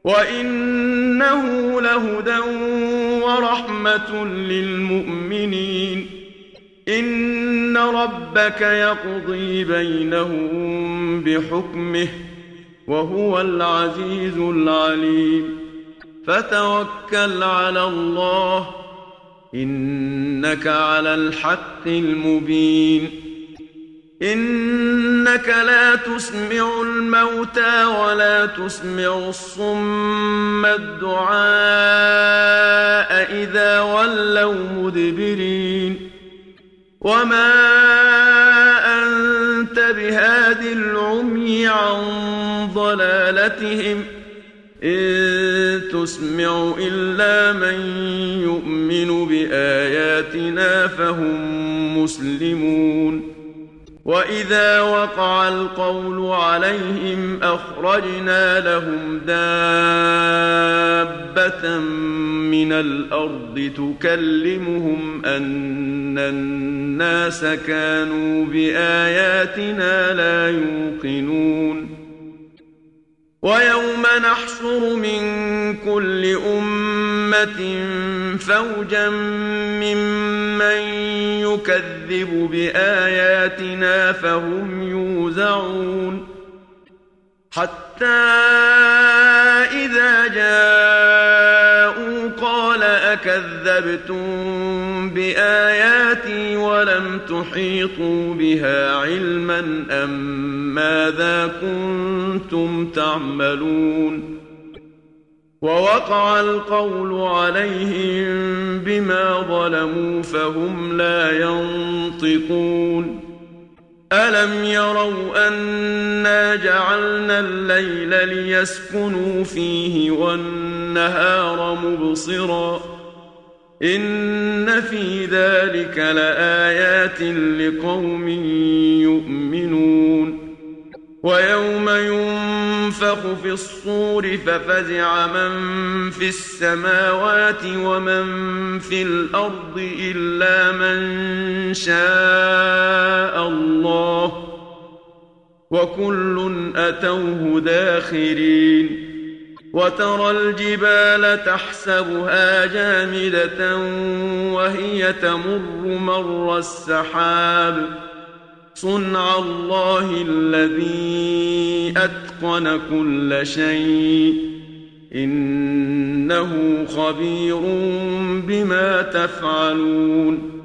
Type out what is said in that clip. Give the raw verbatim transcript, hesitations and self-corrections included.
وإنه لهدى ورحمة للمؤمنين. إن ربك يقضي بينهم بحكمه وهو العزيز العليم. فتوكل على الله إنك على الحق المبين. إنك لا تسمع الموتى ولا تسمع الصم الدعاء إذا ولوا مدبرين. وما أنت بهاد العمي عن ضلالتهم إن تسمع إلا من يؤمن بآياتنا فهم مسلمون. وإذا وقع القول عليهم أخرجنا لهم دابة من الأرض تكلمهم أن الناس كانوا بآياتنا لا يوقنون. ويوم نحشر من كل أمة فوجا ممن يكذب بآياتنا فهم يوزعون. حتى إذا جاءوا قال أكذبتم بآياتي ولم تحيطوا بها علما أم ماذا كنتم تعملون. ووقع القول عليهم بما ظلموا فهم لا ينطقون. ألم يروا أنا جعلنا الليل ليسكنوا فيه والنهار مبصرا إن في ذلك لآيات لقوم يؤمنون. ويوم ينفخ في الصور ففزع من في السماوات ومن في الأرض إلا من شاء الله وكل أتوه داخرين. وترى الجبال تحسبها جامدة وهي تمر مر السحاب صنع الله الذي أتقن كل شيء إنه خبير بما تفعلون.